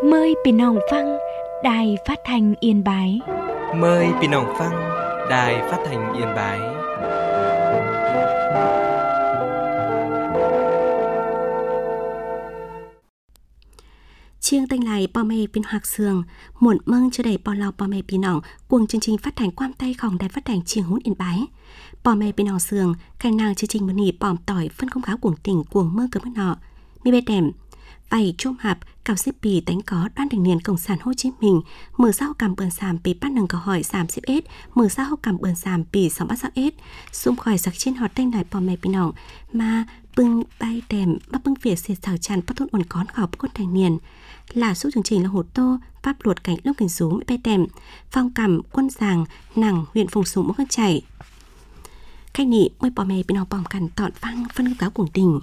Mờiพี่น้องฟังĐài Phát thanh Yên Bái. Mờiพี่น้องฟัง Đài Phát thanh Yên Bái. Chiêng tênh lại bò mê pin hoặc sườn, muộn mâng cho đầy bò lau bò mê pin nòng, cuồng chương trình phát thanh quam tayของĐài Phát thanh Chiêng Hún Yên Bái. Bò mê pin nòng sườn, khai nàng chương trình mân nỉ bòm tỏi phân công kháo cuồng tỉnh cuồng mơ cấm nọ. Mi bê đèm, vầy chôm hạp, cào xếp bì đánh có đoan đỉnh niên Cộng sản Hồ Chí Minh, mở sao cầm bườn sàm bì bắt nâng câu hỏi sàm xếp ết, mở sao cầm bườn sàm bì sòng bắt sao ết, xung khỏi giặc trên họt tênh lại bò mê pin nòng, mà bưng bay đèm, mà bưng việc xịt xào chăn bắt thôn ổn cón khảo con thành niên. Là số chương trình là hồ tô, pháp luật cảnh lúc cảnh rú bay đèm, phong cầm, quân giàng, nàng huyện Phùng Sùng mỗi con chảy. Khách nị mới bò mê bên họ bòm cằn tọn vang phân cáo cuồng tình.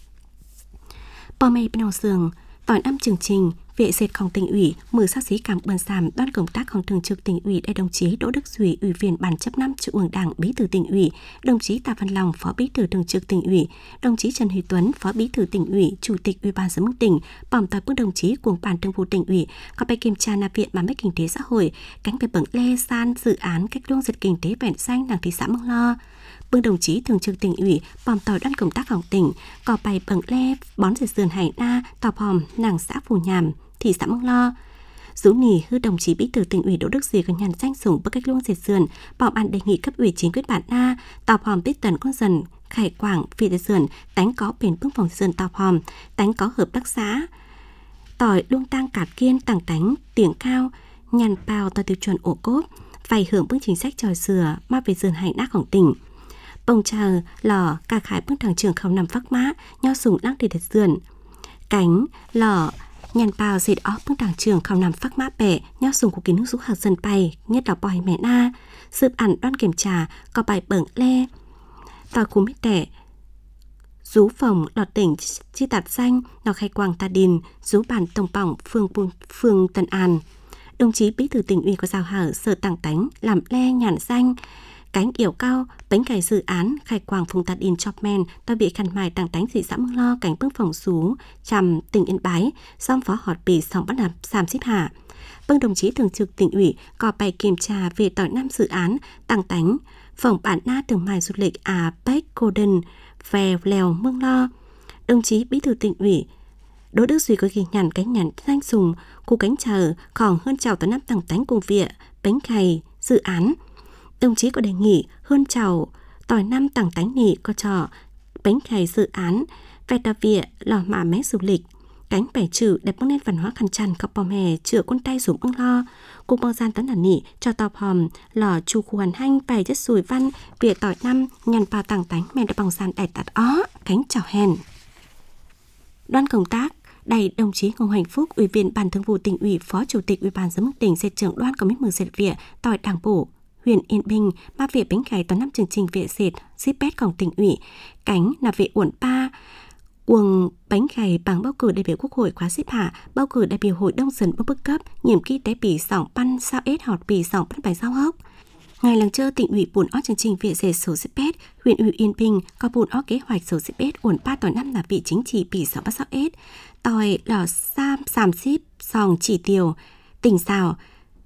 Bò mê bên họ sườn, vào năm chương trình, vệ dệtของtỉnh ủy, mở sát xí cảm bườn sàm đoan công tácของthường trực tỉnh ủy đại đồng chí Đỗ Đức Duy, ủy viên ban chấp năm Trung ương Đảng, bí thư tỉnh ủy, đồng chí Tạ Văn Long, phó bí thư thường trực tỉnh ủy, đồng chí Trần Huy Tuấn, phó bí thư tỉnh ủy, chủ tịch ủy ban dân tỉnh, bòm tỏi bước đồng chí cùng ban thường vụ tỉnh ủy, có bài kiểm tra nạp viện mà mấy kinh tế xã hội, cánh về bậc lê san dự án cách luông giật kinh tế vẹn xanh đảng thị xã Mương Lo. Bưng đồng chí thường trực tỉnh ủy bòm tỏi đoan công tácของtỉnh, có bài bậc lê bón dệt sườn Hải Na, tò bòm nàng xã Phù Nhàm, thị xã Mương Lo. Dũ nỉ hư đồng chí bí thư tỉnh ủy Đỗ Đức Duy có nhàn danh sủng bức cách luông dệt sườn, bòm ăn đề nghị cấp ủy chính quyết bản Na, tò bòm biết tần con dần Khải Quảng vì dệt sườn, tánh có bền vững phòng sườn tò bòm, tánh có hợp tác xã. Tỏi luông tăng cạt kiên tàng tánh tiếng cao, nhàn bào tỏi tiêu chuẩn ổ cốp, vay hưởng bước chính sách tròi sửa mà về sườn Hải Naของtỉnh. Bông chờ, lò, cả khải bước thằng trường không nằm phắc mã, nho sùng lăng để sườn. Cánh, lò, nhàn bào dệt ó bước thằng trường không nằm phắc mã bẻ, nho sùng của kín nước rũ hạt dần bay, nhất là bòi mẹ na. Sượp ẩn đoan kiểm tra, có bài bẩn lê. Tòa cú mít đẻ. Rú phòng, lọt tỉnh, chi tạt xanh, lò khai quang tà đình, rú bản tổng bỏng, phường Tân An. Đồng chí bí thư tỉnh ủy có giao hở sở tàng tánh, làm le nhàn xanh. Cánh yểu cao, bánh cày dự án, khai quảng phùng tạt in chọc men, ta bị khăn mài tàng tánh thị xã Mương Lo, cánh bước phòng xú, trầm tỉnh Yên Bái, xong phó họt bì xong bắt nạp xàm xếp hạ. Vâng đồng chí thường trực tỉnh ủy có bài kiểm tra về tỏi năm dự án, tàng tánh, phòng bản na thường mài du lịch Pech Golden, về lèo Mương Lo. Đồng chí bí thư tỉnh ủy Đỗ Đức Duy có ghi nhận cánh nhàn danh sùng, khu cánh chờ, còn hơn chào tỏi năm tàng tánh cùng vịa, bánh cày, dự án. Đồng chí có đề nghị hơn chào tỏi năm tàng tánh nỉ có trò bánh cày dự án vẹt đà vịa lò mả mé du lịch cánh bẻ trừ đẹp bức nét văn hóa khăn chăn cặp bòm hè chữa con tay xuống Mương Lo cùng bao gian tấn đàn nỉ cho tò hòm lò chu khu hoàn hanh bày chất sùi văn vịa tỏi năm nhằn vào tàng tánh mẹ đã bằng gian đẻ tạt ó cánh chào hèn. Đoan công tác đầy đồng chí Ngô Hoành Phúc, ủy viên ban thường vụ tỉnh ủy, phó chủ tịch ủy ban dân tỉnh, dệt trưởng đoan có mít mừng dệt vịa tỏi đảng bộ huyện Yên Bình, ba vệ bánh cày toàn năm chương trình vệ dệt zipetของtỉnh ủy, cánh là vệ uẩn ba, quần bánh cày bằng bầu cử đại biểu Quốc hội khóa xếp hạ, bầu cử đại biểu Hội đồng dân bức cấp, nhiệm kỳ tế bỉ sòng pan sao ết họt bỉ sòng pan bài sao hốc. Ngày làng chơi tỉnh ủy buồn ó chương trình vệ dệt số zipet, huyện ủy Yên Bình có buồn ó kế hoạch số zipet uẩn ba toàn năm là vị chính trị bỉ sòng pan sao ết, tỏi lò sàm xíp sòng chỉ tiêu, tỉnh xào.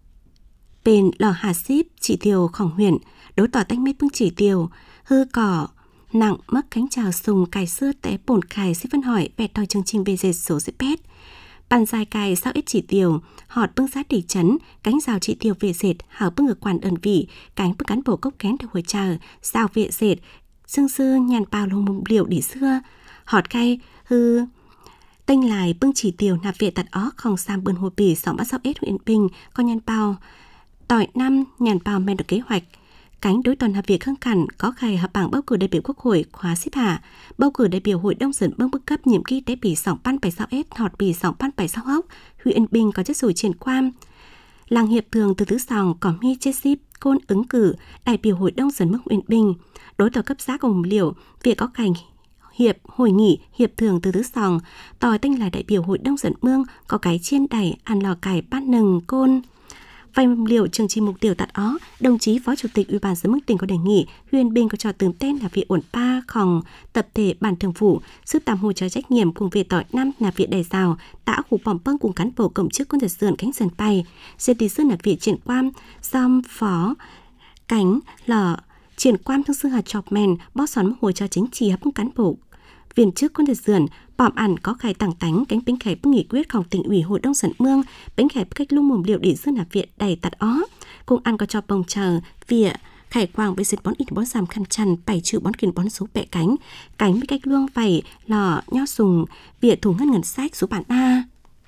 Bên lò hà xíp chỉ tiêuของhuyện đối tỏ tách mét bưng chỉ tiêu hư cỏ nặng mất cánh chào sùng cài xưa té bổn cài xíp phân hỏi vẹt đòi chương trình về dệt số dệt pét bàn dài cài sao ít chỉ tiêu họt bưng giá tỷ trấn cánh rào chỉ tiêu về dệt hảo bưng ngược quản đơn vị cánh bưng cán bộ cốc kén theo hồi chờ rào vệ dệt xương xưa nhàn bao lông liệu đỉ xưa họt cay hư tênh lại bưng chỉ tiêu nạp vệ tạt ó không sang bươn hồ bỉ sòng bắt sao ít huyện Bình có nhàn bao tỏi năm nhàn bào men được kế hoạch cánh đối toàn hợp việc khăng cằn có khai hợp bảng bầu cử đại biểu Quốc hội khóa xếp hạ bầu cử đại biểu Hội đồng dân bưng bức cấp nhiệm kỳ tế bỉ sòng pan bảy sao s họt bỉ sòng pan bảy sao hốc huyện Bình có chất sủi triển quan làng hiệp thường từ tứ sòng có mi chết ship côn ứng cử đại biểu Hội đồng dân mức huyện Bình đối tòa cấp xã cùng liều việc có cảnh hiệp hội nghị hiệp thường từ tứ sòng tỏi tinh là đại biểu Hội đồng dân mương có cái chiên đẩy ăn lò cải bát nừng côn Vài liệu chương trình mục tiêu tạt ó, đồng chí Phó Chủ tịch Ủy ban Nhân dân tỉnh có đề nghị huyện Bình có trò tướng tên là việc ổn pa khòng tập thể ban thường vụ giúp tạm hỗ trợ trách nhiệm cùng việc tỏi năm là việc đầy rào đã khu bỏng băng cùng cán bộ cộng chức quân giật dườn cánh dần bay sẽ tí sư là việc triển quan dòng phó cánh lở triển quan thương sư hạt chọc mèn bó xón hỗ trợ chính trị hấp cán bộ viên chức quân giật dườn bỏm ẩn có khai tặng tánh cánh bánh khải bức nghị quyếtของtỉnh ủy hội đông sẩn mương bánh khải cách lung mồm liệu để dư là viện đầy tạt ó cùng ăn có cho bông chờ vỉa khải quang với dịch bón ít bón giảm khăn chăn bảy chữ bón kiền bón số bẹ cánh với cách luông vảy lò nho sùng vỉa thủ ngân sách số bản a.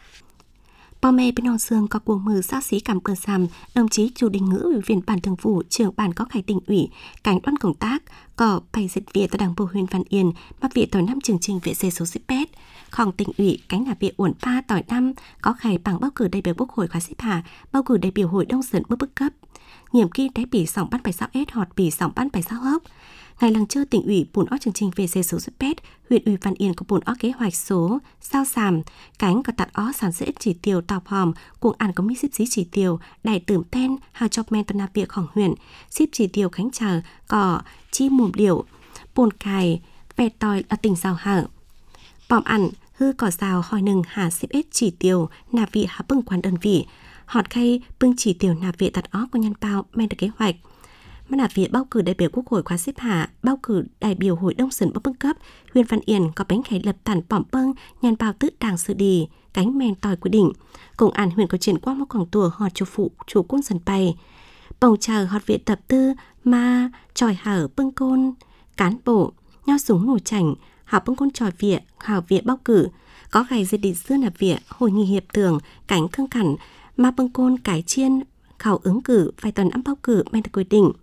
Bò mẹ bên Hồng Sương có cuồng mừ giáo sĩ cảm ơn giảm đồng chí Chu Đình Ngữ ủy viên ban thường vụ trưởng ban có khải tỉnh ủy cảnh đoàn công tác có bày dịch viện tại đảng bộ huyện Văn Yên mà viện tỏi năm chương trình vệ sinh số petของtỉnh ủy cánh là viện uẩn pa tỏi năm có khải bằng bầu cử đại biểu quốc hội khóa xếp hạ bầu cử đại biểu hội đông sẩn bước cấp nhiệm kỳ đại bỉ sòng ban bài sao s họt bỉ sòng ban bài sao hốc ngày lần chơi tỉnh ủy bùn ó chương trình về số pet huyện ủy Văn Yên có bùn ó kế hoạch số sao sàm cánh có tạt ó sản xuất chỉ tiêu tàu hòm cùng ăn có mi ship xí chỉ tiêu đại tưởng ten hào chọc men tona việcของhuyện ship chỉ tiêu khánh chờ có chi mồm điệu bùn cài ve tòi ở tỉnh Giào Hở bòm ăn hư cỏ rào hỏi nừng hà ship chỉ tiêu nạp vị hà bưng quan đơn vị họt khay bưng chỉ tiêu nạp vị tạt ó của nhân bao men được kế hoạch mà là việc bầu cử đại biểu quốc hội khóa xếp hạ bầu cử đại biểu hội đông sẩn bậc cấp huyện Văn Yên có bánh khải lập tản bỏm bâng nhàn bao tứ đảng sự đi cánh men tòi quy định cùng an huyện có triển qua một quảng tùa họt chủ phụ chủ quân sân bay bồng chờ họt viện tập tư ma tròi hở bưng côn cán bộ nho súng nổ chảnh học bưng côn tròi viện hào viện bầu cử có gài dây định xưa là viện hội nghị hiệp thường cánh khương khẳng ma bưng côn cải chiên khảo ứng cử vài tuần bầu cử men được quy định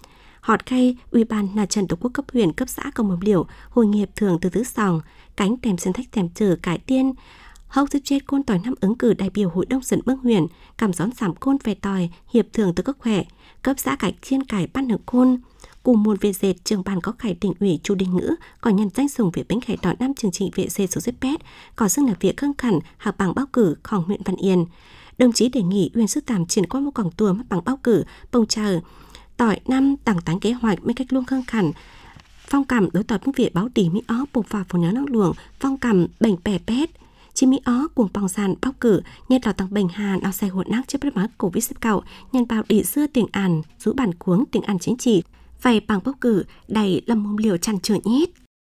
họt khay ủy ban là trần tổ quốc cấp huyện cấp xã công mầm liều hội nghiệp thường từ tứ sòng cánh tèm sân thách tèm trừ cải tiên hậu giúp chết côn tỏi năm ứng cử đại biểu hội đông sẩn bưng huyện cảm gión giảm côn về tỏi hiệp thường từ cấp khỏe cấp xã cải chiên cải ban hưởng côn cùng một về dệt trường ban có khải tỉnh ủy Chu Đình Ngữ có nhân danh dùng việc bánh khải tỏi năm chương trình vệ dệt số pet có xưng là việc khăng khẩn học bằng bầu cửของhuyện Văn Yên đồng chí đề nghị huyện sức tàm triển qua một quảng tùa mất bằng bầu cử bông chờ tỏi năm tặng tán kế hoạch mấy cách luôn khăng khẩn phong cảm đối tỏi bưng viện báo tỉ mỹ ó buộc vào phổ nhớ năng luồng phong cảm bệnh bè pet chi mỹ ó cuồng bong sàn bầu cử nhất là tăng bệnh hàn ao xe hụt nát trước bất mát covid xếp cậu nhân bao đỉ xưa tiền ản rũ bản cuống tiền ản chính trị vậy bằng bầu cử đầy lâm mông liều chăn trở nhít.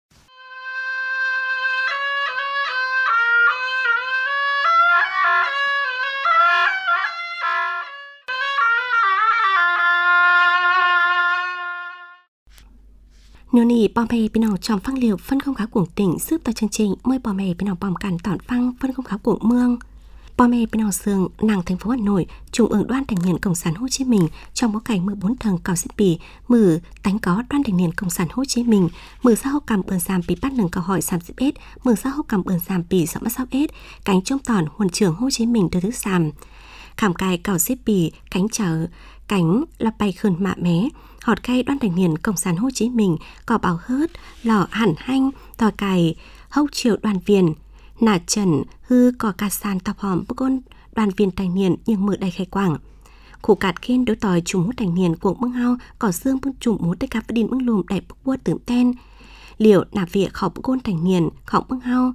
Nếu nì bò mè bên nào tròn phăng liều phân không khá cuồng tỉnh giúp tại chương trình mời bò mè bên nào bòm cản tỏn phăng phân không khá cuồng mương bò mè bên nào sương nàng thành phố Hà Nội trung ương đoàn thanh niên cộng sản Hồ Chí Minh trong bối cảnh 14 thần cao xếp bì mử tánh có đoàn thanh niên cộng sản Hồ Chí Minh mử xã hội cầm ơn giảm bì bắt nâng câu hỏi 30s mử xã hội cầm ơn giảm bì 66s cánh trong tòn huân trưởng Hồ Chí Minh đưa thứ giảm khảm cài cao xếp bì cánh chở cánh là bay khơn mạ mé họt khay đoàn thanh niên cộng sản Hồ Chí Minh có bảo hớt lò hẳn hanh tòa cài hốc triệu đoàn viên nà trần hư có ca san tập hòm bức ôn đoàn viên thanh niên nhưng mở đầy khai quảng khủ cạt khen đối tòi chủ mút thanh niên của bưng hao có xương bưng chủ mút tới cà phê đin bưng lùm đầy bức bua tưởng ten liệu nà việc khảo bức ôn thanh niên khảo bưng hao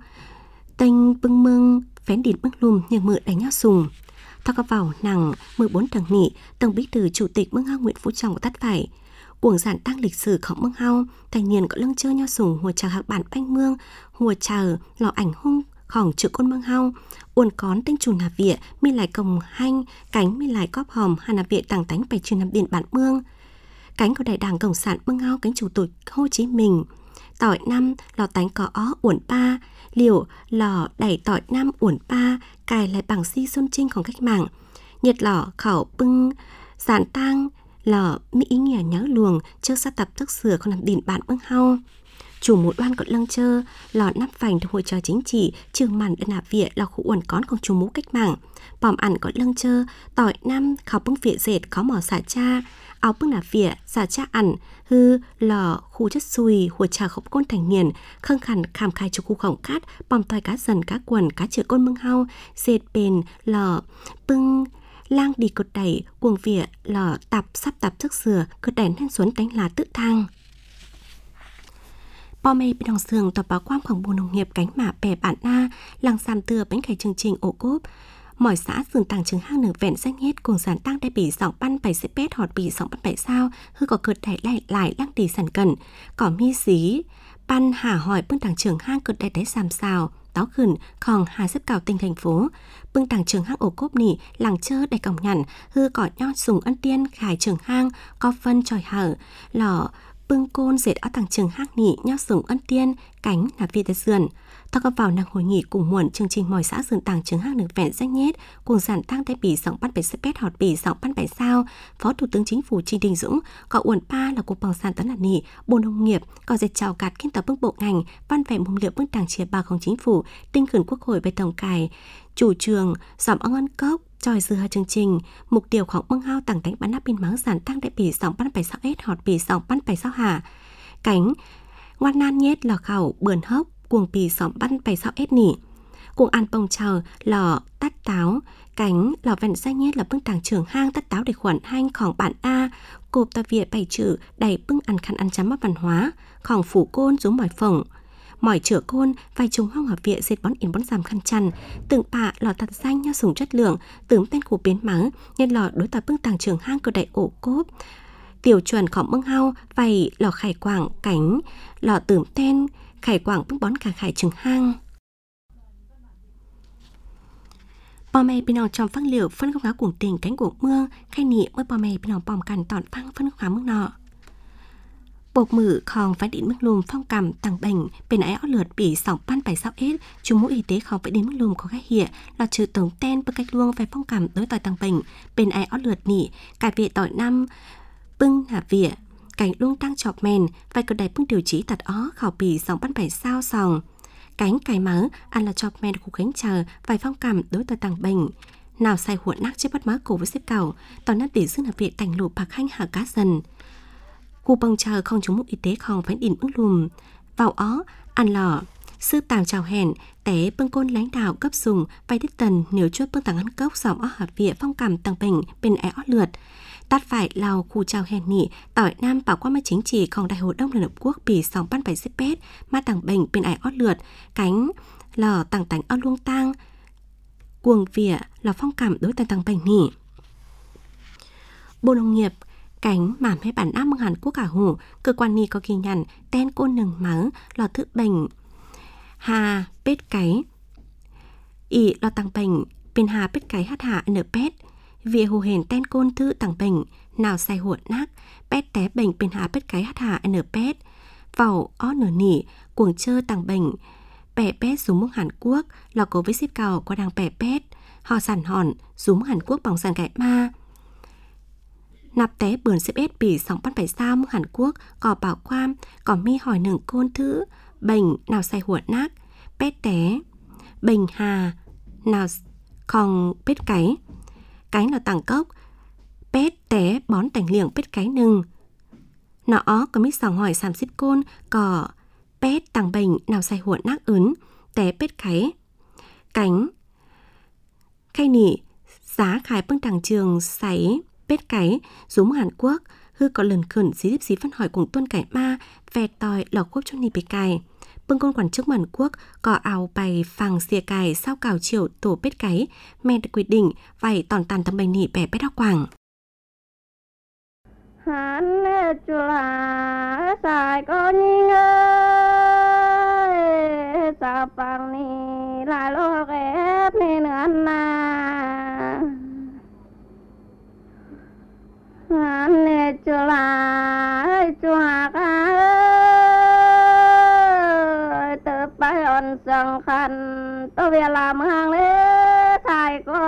tênh bưng mưng phén đin bưng lùm nhưng mở đầy nhau sùng thao có vào nàng 14 thằng nị tổng bí thư chủ tịch bưng hao Nguyễn Phú Trọng tắt phải cuồng giản tăng lịch sử khổng bưng hao thanh niên có lưng chơi nhau sùng hùa chào hạc bản banh mương hùa chào lò ảnh hung khổng chữ côn mương hao uốn cón tinh chủ nạp viện mi lại cồng hanh cánh mi lại cóp hòm hà nạp viện tàng tánh bày truyền nằm biển bản mương cánh của đại đảng cộng sản mương hao cánh chủ tịch Hồ Chí Minh tỏi năm lò tánh có ó uốn pa liều lò đẩy tỏi năm uốn pa cài lại bằng si xuân trinhของcách mạng nhiệt lò khẩu bưng giản tang lò mỹ ý nghĩa nhớ luồng trước sát tập thức sửa không làm biển bản mương hao chủ một đoan có lăng chơ lò nắp vành thuộc hội trò chính trị trường màn đơn nạp viện là khu uẩn conของchủ mũ cách mạng bòm ẩn có lăng chơ tỏi năm khảo bưng viện dệt có mỏ xả cha áo bưng nạp viện xả cha ẩn hư lò khu chất xùi hùa trà khổng côn thành niên khăng khẳng khảm khai cho khu khổng cát bòm tỏi cá dần cá quần cá chữa côn mương hao dệt bền lò bưng lang đi cột đẩy cuồng vỉa lò tập sắp tập thức sửa cột đẩy lên xuống đánh lá tự thang. Bò mê bên đồng sườn tòa báo quang khoảng bộ nông nghiệp cánh mạ bè bản na làng giảm từa bánh khải chương trình ổ cốp mỏi xã sườn tàng trường hang nửa vẹn danh hết cùng sản tăng đại bị sòng ban 7 xếp bét họt bị sòng ban 7 sao hư có cợt đẩy lại lăng tỷ sản cẩn có mi xí ban hà hỏi bưng tàng trường hang cợt đẩy sàm xào táo khẩn khòng hà xếp cào tinh thành phố bưng tàng trường hang ổ cốp nỉ làng chơ đầy còng nhằn hư cỏ nho sùng ân tiên khải trường hang có phân tròi hở lò bưng côn dệt áo tàng trường hang nỉ nho sùng ân tiên cánh là vi tây sườn ta có vào năng hội nghị cùng muộn chương trình mỏi xã sườn tàng trường hang được vẹn danh nhét cùng sản tăng tay bỉ sòng bắt 7 spet họt bỉ sòng bắt 7 sao phó thủ tướng chính phủ Trịnh Đình Dũng có uẩn pa là cục bằng sản tấn là nỉ bộ nông nghiệp có dệt chào cạt kiên tập bưng bộ ngành văn vẻ mông liệu bưng tàng chia ba không chính phủ tinh khẩn quốc hội về tổng cài chủ trường dòm ông ân cốc tròi dư hai chương trình mục tiêu khoảng bưng hao tàng đánh bắn áp pin máng sản tăng đại bỉ sòng bắt 7 sao s họt bỉ sòng bắt 7 sao hà cánh ngoan nan nhét lò khẩu bườn hốc cuồng bì sòng bắn 7 sao s nỉ cuồng ăn bông chờ lò tắt táo cánh lò vẹn danh nhét là bưng tàng trường hang tắt táo để khuẩn hanh khoảng bản a cộp ta việt bày chữ đầy bưng ăn khăn ăn chấm văn hóa khoảng phủ côn rúm mỏi phồng mỏi chữa côn vài trùng hoang hợp viện dệt bón in bón giảm khăn chăn từng bạ lò tạt danh nho sùng chất lượng tướng tên của biến mắng nhân lò đối tà bưng tàng trường hang cơ đại ổ cốp tiểu chuẩn khỏng bưng hao vầy lò khải quảng cánh lò tưởng tên khải quảng bưng bón cả khải trường hang bò mè bên nào trong phăng liệu phân không áo cuồng tình cánh của mưa khai nị mới bò mè bên nào bòm cằn tọn phăng phân không áo mức nọ bột mử khòng phải đến mức lùm phong cầm tăng bệnh bên ái áo lượt bị sòng ban 7 sao s trung mũ y tế khòng phải đến mức lùm có gai hiện là trừ tổng ten bơ cách luông phải phong cầm đối tỏi tăng bệnh bên ái áo lượt nị cải viện tỏi năm bưng hạ vỉa cảnh luông tăng chọc mèn phải cờ đẩy bưng điều trí tạt ó khảo bì sòng ban 7 sao sòng cánh cài mớ ăn là chọc mèn của cánh chờ vài phong cầm đối tỏi tăng bệnh nào sai huộn nát chết bắt mớ cổ với xếp cầu tỏi nát tỉ dương hạ viện cảnh lụp bạc hanh hạ cá dần khu bông chờ không chống mục y tế không phải đỉnh ứng lùm vào ó ăn lò sư tàng chào hẹn té bưng côn lãnh đạo cấp dùng vay đích tần nếu chốt bưng tàng ăn cốc dòng ó hợp viện phong cầm tăng bình bên é ó lượt tát phải lào khu chào hẹn nị tỏi nam bảo qua mai chính trịของđại hội đông liên hợp quốc bỉ sòng ban 7 spet ma tàng bình bên é ó lượt cánh lò tàng tánh ó luông tang cuồng vỉa lò phong cầm đối tàng bình nị bộ nông nghiệp cánh mảm hay bản áp mừng Hàn Quốc cả hủ cơ quan ni có ghi nhận tên côn nừng mắng lò thứ bệnh hà bết cái ỉ lò tăng bệnh bên hà bết cái hát hạ nở pet vì hồ hển tên côn thư tăng bệnh nào sai huộn nát pet té bệnh bên hà bết cái hát hạ nở pet vào ó nở nỉ cuồng chơ tăng bệnh bẻ pet dùng mốc Hàn Quốc lò cố với ship cầu qua đang bẻ pet họ sản hòn dùng Hàn Quốc bằng sản cải ma nạp té bườn xếp ết bỉ sòng bắt 7 sao mức Hàn Quốc có bảo quam có mi hỏi nừng côn thứ bệnh nào say huộn nát pét té bệnh hà nào khòng pét cái là tàng cốc pét té bón tành liệng pét cái nừng nó ó có mi sòng hỏi xàm xếp côn có pét tàng bệnh nào say huộn nát ướn té pét cái cánh khay nỉ giá khải bưng tàng trường sấy bết cái giống Hàn Quốc hư có lần khẩn xí phân hỏi cùng tuân cải ma về tòi lò quốc cho ni bề cài bưng con quản chức Hàn Quốc có áo bày phẳng xìa cài sao cào chiều tổ bết cái mẹ được quyết định vậy tòn tàn tầm bày nỉ bẻ bết áo quảng hắn chula sai có nhing ơi sao bằng ni lại lo ghép nên ăn na hắn chula chua ca ơi từ bay on sang khăn tôi về làm hàng lễ sai có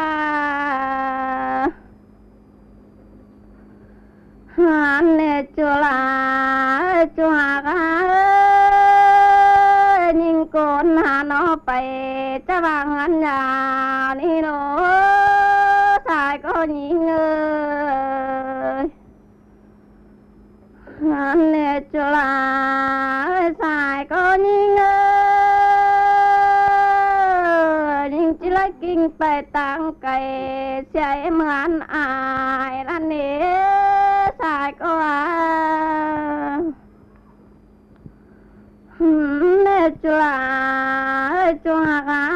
hắn chula chua ca ơi nhưng con nó phải cho bằng ăn nhà đi nó sai có nhìn ơi hắn chula sai có nhìn ơi nhưng chỉ lấy กิ้งไปต่างไกลใจเหมือนอายนั่นนี่สายก็ว่าเนจุลาจุหากา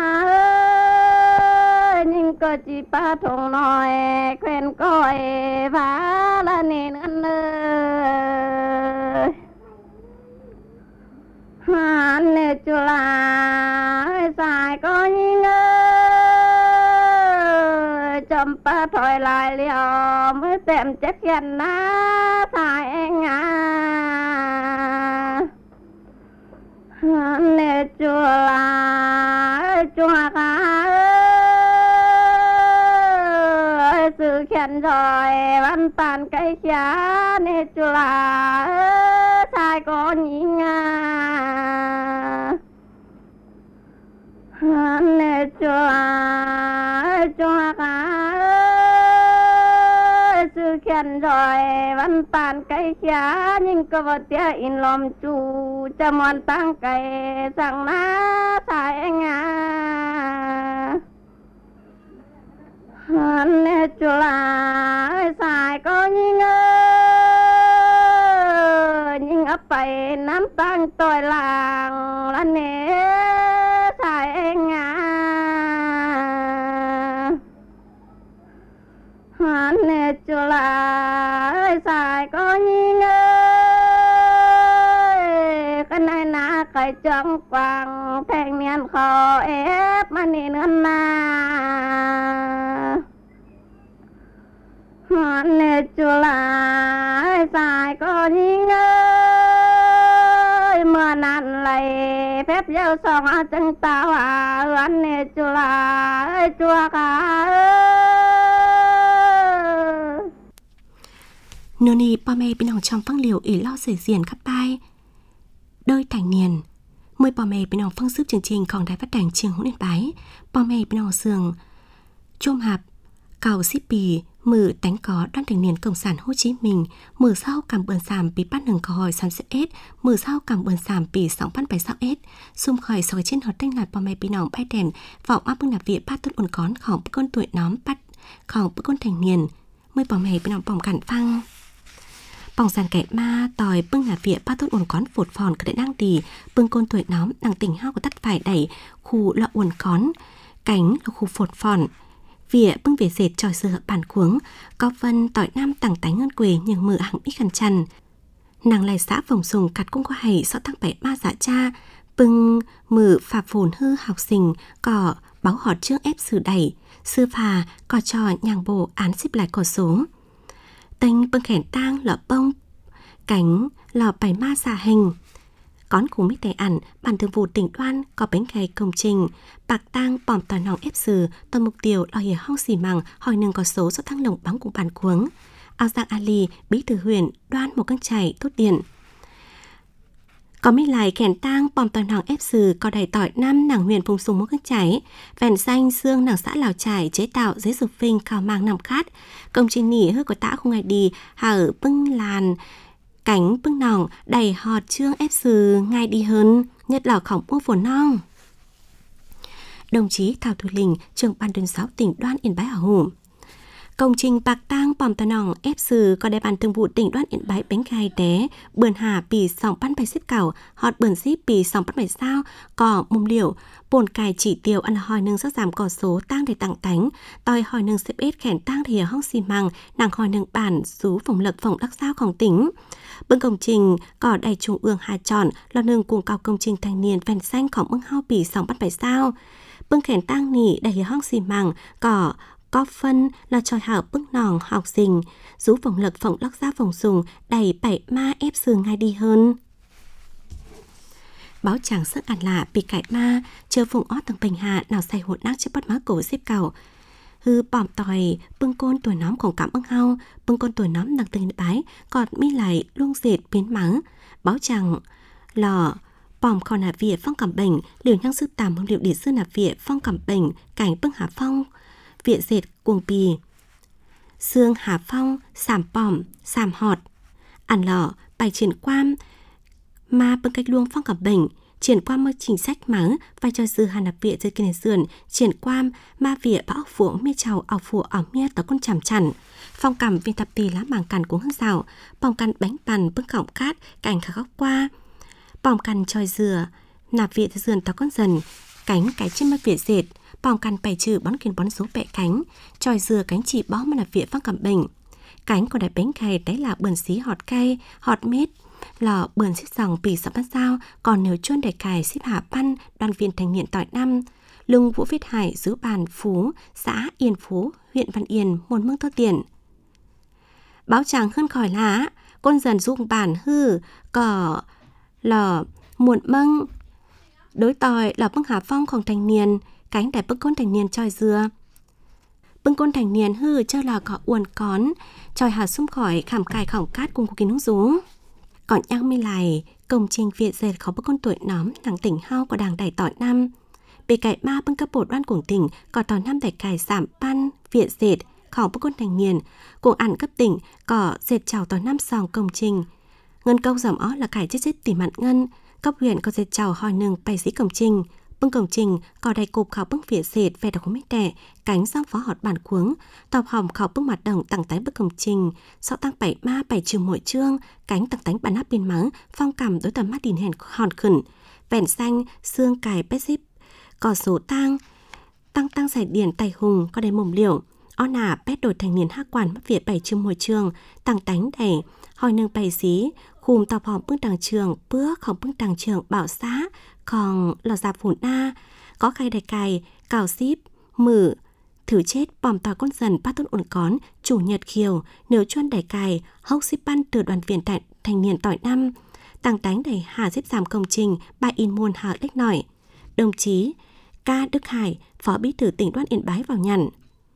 ยิ่งก็จีปาทงน้อยเควนก้อยพาละนี่นั่นเลยเนจุลาสายก็ยิ่งจำปาถอยลายเลี้ยวเมื่อเต็มเจ็บยันหน้าสายเองเนจุลาจุหากาสื่อเขียนถอยวันปานไก่เขียเนจุลาชายก็ยิ่งเนจุลาจุหากาสื่อเขียนถอยวันปานไก่เขียยิ่งก็บ่เตี้ยอินลมจูจะมอนตั้งไก่สั่งหน้าสายเนจุลาสายก็ยิ่งยิ่งเอาไปน้ำตั้งต่อยหลังละเนสายเนจุลาสายก็ยิ่งกันในนาไก่จังฟังแทงเนียนคอเอฟมันนี่เนื้อนาเนจุลาสายก็ยิ่งเมื่อนั้นเลยเพบเย้าสองจังตาว่าเนจุลาจัวกา Nô nì bà mẹ bên nòng trong phăng liều ý lo xảy diện khắp bay đôi thành niên mời bà mẹ bên nòng phăng sức chương trìnhของđài phát thanh Chiêng Hún Yên Bái bà mẹ bên nòng sường chôm hạp cầu xí bì mử tánh có đoàn thanh niên Cộng sản Hồ Chí Minh mử sau cầm bườn sàm bị bắt nâng câu hỏi 30S mử sau cầm bườn sàm bị 2,76S xung khỏi sỏi trên hột thanh ngạt bà mẹ bên nòng bay đèn vọng áp bưng nạp viện bắt tốt ổn conของbức con tuổi nóm bắtของbức con thanh niên mời bà mẹ bên nòng bỏng cản phăng bỏng sàn kẹt ma tòi bưng ngả viện ba tốt ổn con phột phòn cái đang tì bưng côn tuổi nóm nàng tỉnh hao của tắt phải đẩy khu lọ ổn con cánh là khu phột phòn vỉa bưng về dệt tròi sửa bản cuống có vân tỏi nam tặng tánh ngân quê nhưng mự hàng ít khăn chăn nàng lại xã vòng sùng cắt cũng có hay sợ tăng bảy ma giả cha bưng mự phạp phồn hư học sinh cỏ báo họt trước ép sử đẩy sư phà cỏ trò nhàng bộ án xếp lại cỏ số tênh bưng khẻn tang lọ bông cánh lọ bài ma xà hình Con cùng mít tay ẩn, Ban Thường vụ tỉnh Đoan có bánh cây công trình bạc tang bỏm toàn nòng ép sử toàn mục tiêu lo hiểu hong xì mằng hỏi nâng có số do thăng lồng bóng của bàn cuống. Ao Giang Ali, bí thư huyện Đoan một căng chảy tốt điện. Có mấy lại kèn tang bỏm toàn nòng ép sử có đầy tỏi năm nàng huyện vùng sùng một căng chảy. Vẹn xanh xương nàng xã Lào Trải chế tạo giấy dục phinh khảo mang nằm khát. Công trình nỉ hơi có tã không ngày đi hở bưng làn cánh bưng nòng đầy họt trương ép sử ngay đi hơn, nhất là khổng mua phổ nong. Đồng chí Thảo Thủ Lình, trưởng ban tuyên giáo tỉnh Đoan Yên Bái hảo hủ. Công trình bạc tang bỏm tà nòng ép sử có đại ban thường vụ tỉnh Đoan Yên Bái bánh gai té bườn hà bì sòng pan bài xếp cảo họt bườn xíp bì sòng pan bài sao cỏ mùng liễu bồn cài chỉ tiêu ăn hỏi nâng sắc giảm cỏ số tang để tặng tánh tòi hỏi nâng xếp ết khẻn tang để hong xì măng nàng hỏi nâng bản xú phòng lực phòng đắc saoของtỉnh. Bưng công trình có đầy trung ương Hà Tròn lo nâng cùng cao công trình thanh niên ven xanhของbưng hao bì sòng pan bài sao bưng khẻn tang nỉ đầy hong xì măng có phân là tròi hảo bức nòng học sinh, rú phòng lực phòng lắc ra phòng dùng, đẩy bảy ma ép sương ngay đi hơn. Báo chàng sức ăn lạ bị cải ma, chờ phụng ót tầng bình hạ nào say hụt nát trước bắt má cổ xếp cầu. Hư bỏm tòi, bưng côn tuổi nómของcảm ơn hao, bưng côn tuổi nóm đằng từng bái, còn mi lại luông dệt biến mắng. Báo chàng lò bỏm còn hạ viện phong cảm bệnh, liều nhang sư tàm hương liệu địa sư nạp viện phong cảm bệnh, cảnh bưng hạ phong. Viện dệt cuồng bì xương hà phong sảm bỏm sảm họt ăn lỏ bài triển quan ma bưng cách luông phong cảm bệnh triển qua mơ chính sách mắng vai trò dư hàn nạp viện dưới kinh sườn triển qua ma viện bảo phụ mê chầu ảo phụ ảo mía tỏ con chằm chằn phong cảm viên thập tì lá màng cằn cuống hương rào bòng cằn bánh bàn bưng cọng cát cảnh khá góc qua bòng cằn tròi dừa nạp viện sườn tỏ con dần cánh cái trên mắt viện dệt bòng cằn bày trừ bón kiền bón số bẹ cánh tròi dừa cánh chỉ bó mà nạp viện phong cảm bệnh cánh còn đại bánh cày đấy là bườn xí họt cay họt mết lò bườn xếp dòng bì sập bát sao còn nếu chuôn đại cài xếp hạ pan đoàn viên thanh niên tỏi năm lưng Vũ Viết Hải giữ bàn Phú xã Yên Phú huyện Văn Yên Môn Mương Thơ Tiền báo chàng hơn khỏi lá con dần dùng bản hư cỏ lò muộn mâng đối tỏi là bưng hạ phongของthanh niên cánh đại bưng con thanh niên tròi dừa bưng con thanh niên hư chơi là có uốn cón tròi hà xung khỏi khảm cài khổng cát cùng kiến nung rú còn nhang mi lại công trình viện dệt khó bưng con tuổi nóm nàng tỉnh hao của đảng đẩy tỏi năm bề cải ma bưng cấp bộ đoan cuồng tỉnh có tỏi năm đẩy cài giảm pan viện dệt khó bưng con thanh niên cuồng ẩn cấp tỉnh có dệt chào tỏi năm sòng công trình ngân câu giảm ó là cải chết tỉ mặn ngân cấp huyện có dệt chào hỏi nừng bày sĩ công trình bưng công trình có đầy cục khảo bưng viện dệt về đọc không biết đẻ cánh sang phó họt bản cuống tọp hòm khảo bưng mặt đồng tặng tái bưng công trình sau tăng bảy ma bảy trường mỗi chương cánh tặng tánh bản áp biên mắng phong cảm đối tầm mắt đìn hèn hòn khẩn vẹn xanh xương cài pet zip có số tăng giải điển tài hùng có đầy mồm liều ó nà pet đổi thành niên hát quản mất việt bảy trường mỗi chương tặng tánh đẩy hỏi nâng bày xí khùm tọp hòm bưng đằng trường bước không bưng đằng trường bảo xã còn lò dạp phủn na có khai đại cài cào xíp mử thử chết bòm tỏi con dần ba tôn ổn cón chủ nhật khiều nếu chuan đại cài hốc xíp ban từ đoàn viên tại thanh niên tỏi năm tăng tánh đẩy hà xếp giảm công trình bài in môn hà đếch nổi đồng chí Ca Đức Hải phó bí thư tỉnh Đoan Yên Bái vào nhận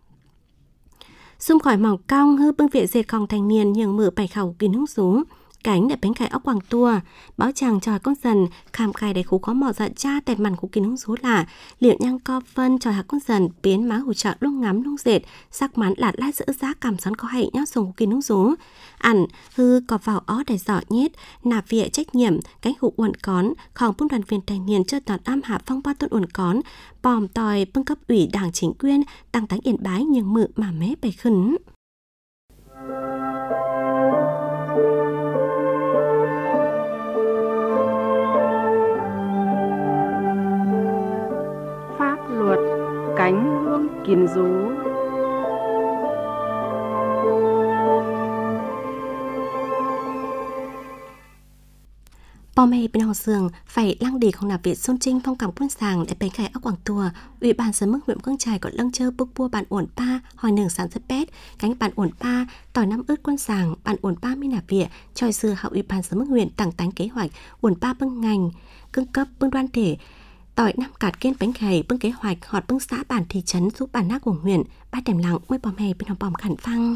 xung khỏi mỏng cong hư bưng viện dệtของthanh niên nhường mử bày khẩu kín hung rú cánh để bánh cải ốc quàng tua báo chàng tròi con dần khám cài để khú có mỏ giận cha tẹt màn khú kín hung rú là liệu nhang co phân tròi hạc con dần biến má hủ trợ lung ngắm lung dệt sắc mắn lạt lát giữ giá cảm són có hạnh nhóc dùng khú kín hung rú ẩn hư có vào ó để giỏ nhét nạp viện trách nhiệm cánh hụ uẩn cónของbưng đoàn viên thanh niên chơi toàn âm hạ phong ba tôn uẩn cón bòm tòi bưng cấp ủy đảng chính quyền tăng tánh Yên Bái nhường mự mà mé bày khấn cánh hương kiến rú bò mê bên hồng sường phải lăng đi không nạp viện xôn trinh phong cảm quân sàng để bánh cải ốc quảng tùa ủy ban sớm mức huyện Quang Trải có lăng chơ bốc bua bản uổng pa hỏi nường sản xuất pet cánh bản uổng pa tỏi năm ướt quân sàng bản uổng pa mi nạp viện tròi dừa hậu ủy ban sớm mức huyện tặng tánh kế hoạch uổng pa bưng ngành cưng cấp bưng đoan thể tỏi năm cạt kiên bánh cày bưng kế hoạch họt bưng xã bản thị trấn giúp bản nát của huyện ba đèm lặng mới bò mê bên hồng bòm khẩn phăng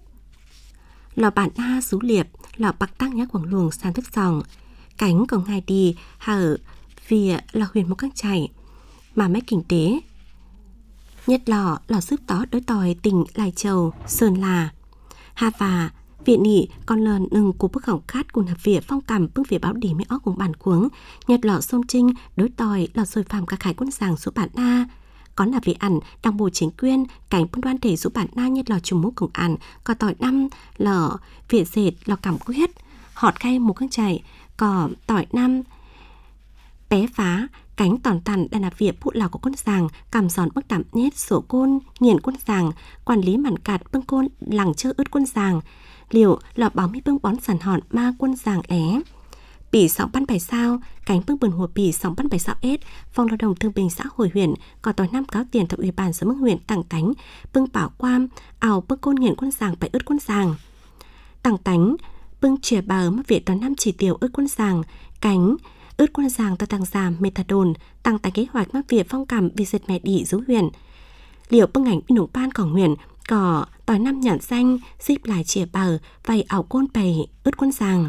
lò bản na xú liệp lò bạc tăng nhá quảng luồng sản thức sòng cánh còn ngày đi hở vì là huyền một các chảy mà mấy kinh tế nhất lò giúp tó đối tòi tỉnh Lai Châu Sơn Là Hà và viện nị con lần nừng của bức khổng khát cùng hợp viện phong cảm bưng viện báo đỉ mấy óc cùng bản cuống nhất lò xôn trinh đối tòi lò rồi phàm cả khải quân giảng số bản na có là vì ẩn đang bù chính quyền cảnh bưng đoan thể số bản na nhất lò trùng mũ cùng ẩn có tỏi năm lò viện dệt lò cảm quyết họt khay một các chảy có tỏi năm bé phá cánh tòn tàn đàn nạp việc phụ lào của quân giàng cảm giòn bức tạm nết sổ côn nghiền quân giàng quản lý mặn cạt bưng côn lẳng chơ ướt quân giàng liệu lọ báo mi bưng bón sản hòn ma quân giàng é bỉ sóng ban bài sao cánh bưng bườn hùa bỉ sóng ban bài sao ết phòng lao động thương binh xã hội huyện có tỏi năm cáo tiền thuộc ủy ban sớm mức huyện tặng tánh bưng bảo quam ảo bưng côn nghiền quân giàng bài ướt quân giàng tặng tánh bưng chìa bờ mất viện tỏi năm chỉ tiêu ướt quân giàng cánh ướt quân giàng ta tăng giảm methadone tăng tại kế hoạch mắc việc phong cảm vì dịch mẹ đỉ rú huyện liệu bưng ảnh nủng ban của huyện có tỏi năm nhận danh dịp lại chìa bờ vầy ảo côn bày ướt quân giàng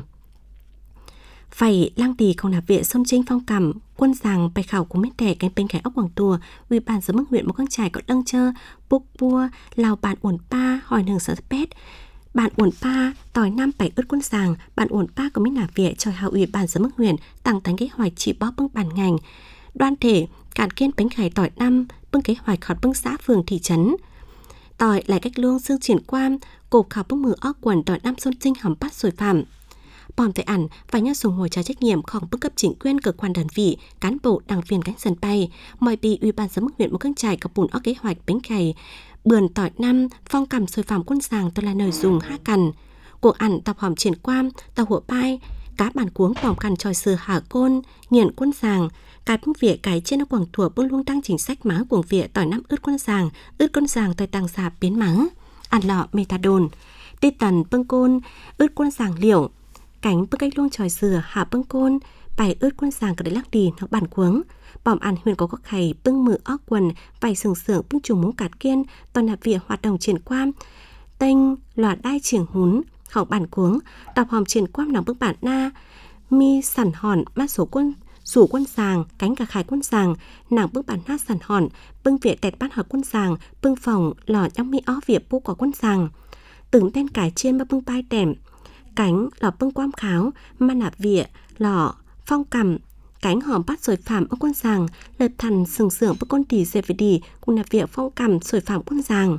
phải lang tì không nạp viện xôn trinh phong cảm quân giàng bày khảo của mét đẻ cánh bên khải ốc quảng tùa ủy ban sớm mức huyện một con trải có đăng chơ bốc bua lào bản uổng pa hỏi nường sở pet Bạn uẩn pa tỏi năm bảy ướt quân sàng, bạn uẩn pa có mấy nà viện cho hào ủy ban giám mức huyện tăng tánh kế hoạch chỉ bó bưng bản ngành. Đoan thể cạn kiên bánh khải tỏi năm bưng kế hoạch khọt bưng xã phường thị trấn. Tỏi lại cách luông xương triển quan, cột khảo bưng mưa óc quần tỏi năm xuân trinh hỏng bắt rồi phạm. Bòm tại ảnh và nhớ dùng hồi trả trách nhiệmของbức cấp chính quyền cơ quan đơn vị, cán bộ đảng viên cánh sân bay, mọi bị ủy ban giám mức huyện một cân trải cập bùn óc kế hoạch bánh khải bườn tỏi năm phong cầm rồi phạm quân sàng tôi là nơi dùng hát cằn. Cuộc ảnh tập hòm triển quan, tàu hộ bai, cá bản cuống bòm cằn tròi sừa hạ côn, nghiện quân sàng, cái bưng vỉa cái trên nó quảng thủa bưng luôn tăng chính sách má cuồng vỉa tỏi năm ướt quân sàng tỏi tàng sạp biến mắng, ăn lọ methadone, tê tần bưng côn, ướt quân sàng liều, cánh bưng cách luôn tròi sừa hạ bưng côn, bài ướt quân sàng cả đấy lắc đi nó bản cuống. Bòm ăn huyền có khẩy bưng mự óc quần, vài sừng bưng trùng mũ cạt kiên, toàn là việc hoạt động triển quan, tênh loạt đai triển hún, khẩu bản cuống, đọc hòm triển quan nòng bưng bản na, mi sẵn hòn mát số quân rủ quân sàng, cánh cả khải quân sàng, nàng bưng bản na sẵn hòn, bưng viện tẹt bát hợp quân sàng, bưng phòng lò trong mi ó việc bu có quân sàng, từng tên cải chiên mà bưng bai tẻm, cánh lò bưng quam kháo, mà nạp vỉa lò phong cầm, cánh hòm bắt rồi phạm ông quân sàng, lợp thần sừng sưởng bức con tỷ dẹp về đi, cùng là việc phong cầm rồi phạm quân sàng.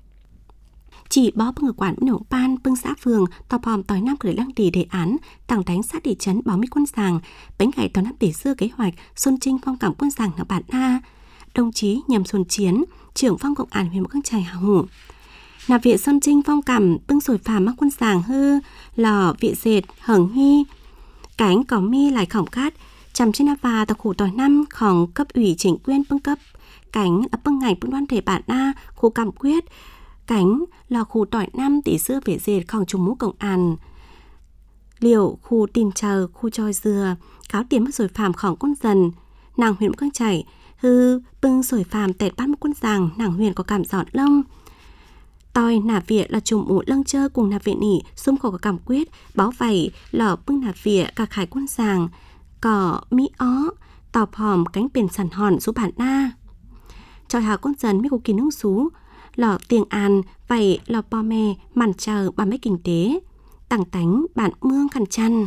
Chỉ bó bưng ở quản nổ ban bưng xã phường, tọp hòm tỏi năm gửi lăng tỷ đề án, tảng đánh sát địa chấn báo mỹ quân sàng, bánh gãy tỏi năm tỷ xưa kế hoạch, xuân trinh phong cảm quân sàng ở bản A. Đồng chí Nhầm Xuân Chiến, trưởng phong cộng an huyện Mộc Căng Chải hào hủ. Nạp viện xuân trinh phong cảm bưng rồi phạm mắc quân sàng hư, lò viện dệt hởng nghi, cánh có mi lại khổng cát, chằm trên và tàu khủ tỏi nămของcấp ủy chính quyền bưng cấp, cánh ở bưng ngành bưng đoan thể bản A, khu cảm quyết, cánh là khu tỏi năm tỷ xưa về dệtของtrùng mũ cộng an, liệu khu tìm chờ khu tròi dừa, cáo tiền mất rồi phạmของquân dần, nàng huyện Mộc Căng Chải hư bưng rồi phạm tẹt bắt một quân sàng, nàng huyện có cảm dọn lông. Tỏi nạp viện là trùng mũ lâng chơ cùng nạp viện nỉ, xung khổ có cảm quyết, báo vảy, lò bưng nạp viện cả khải quân sàng, cỏ mỹ ó, tọp hòm cánh biển sẵn hòn số bản na. Tròi hào con dần mấy cô kỳ nông xú, lò tiền an, vậy lò bò mè, màn chờ bà mấy kinh tế, tảng tánh bản mương khăn chăn.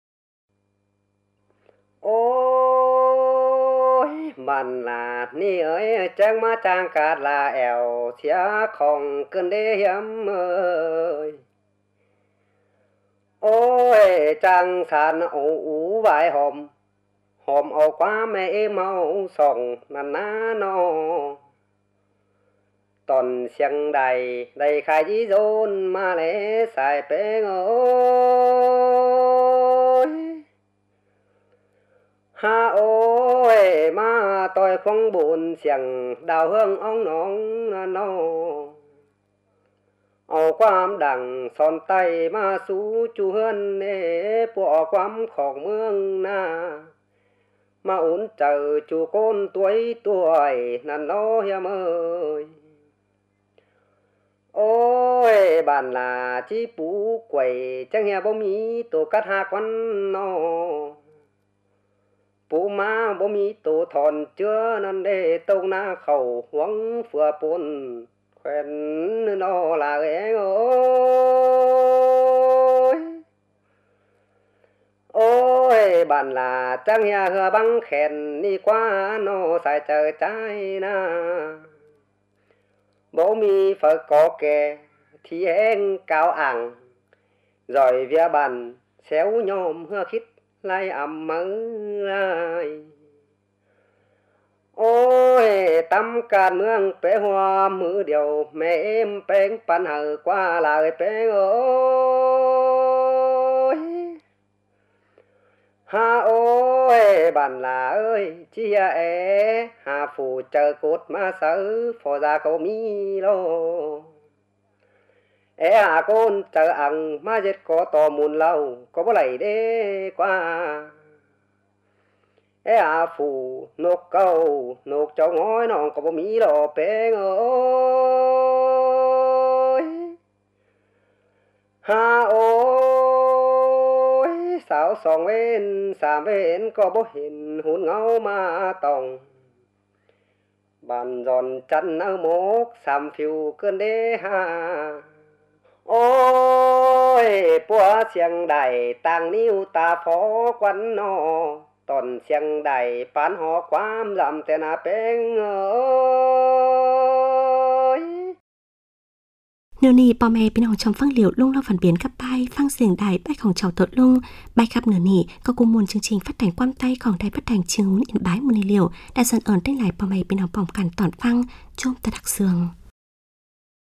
Ôi, màn là ni ơi, trang má trang cát là eo, xía không cơn đế hiếm ơi. Ôi, trang sàn ủ vài hòm ổ quá mẹ mau sòng nàn ná nó. Toàn xiang đầy khai dí dôn mà lẽ xài bế ơi. Ha ôi mà tôi không buồn xiang đào hương ong nóng nó. Ổ quam đằng son tay mà xú chú hơn nế bỏ quam khổng mương na. Mà ổn chờ chú con tuổi nàn nó hiểm ơi. Ôi bạn là chỉ bú quẩy chẳng nghe bố mí tổ cắt hạ quán nó. Bố má bố mí tổ thòn chưa nên để tâu na khẩu hoang phừa bồn khen nó là ghé ơi. Ôi bạn là chẳng nghe hừa băng khen đi qua nó xài chờ trái na. Bố mi phải có kè thì em cao ảng rồi vía bàn xéo nhôm hưa khít lại ẩm mắng ai. Ôi tâm can mương bé hoa mưa điều mẹ em bén pan hờ qua lại bé ơi. Ha ôi bạn là ơi chi ế hà phù chờ cốt mà sớ phò ra câu mi lô. Ế hà con chờ ăn mà giết có tò mùn lâu có bó lầy đế qua. Ế hà phù nộp câu nộp cho ngói non có bó mi lô bé ơi. Ha ôi sao song bên xàm bên có bố hình hôn ngâu mà tòng. Bàn giòn chân ở mốc xàm phiêu cơn đế ha. โอ้ยปัวเสียงใดต่างนิ้วตาพอควันนอตอนเสียงใดปานหอความลำแต่นาเป็นเดี๋ยวนี้พ่อแม่พี่น้องชมฟังเหลียวลุงเราฝันเบียนกับไปฟังเสียงใดใบของเจ้าตดลุงใบครับเหนือนี่ก็กุมมวลจริงๆฟัดแต่งความใต้ของได้ฟัดแต่งเชียงหุ้นอินบายมือในเหลียวได้สันเอิญได้หลายพ่อแม่พี่น้องพร้อมกันตอนฟังช่วงตะดักเสือง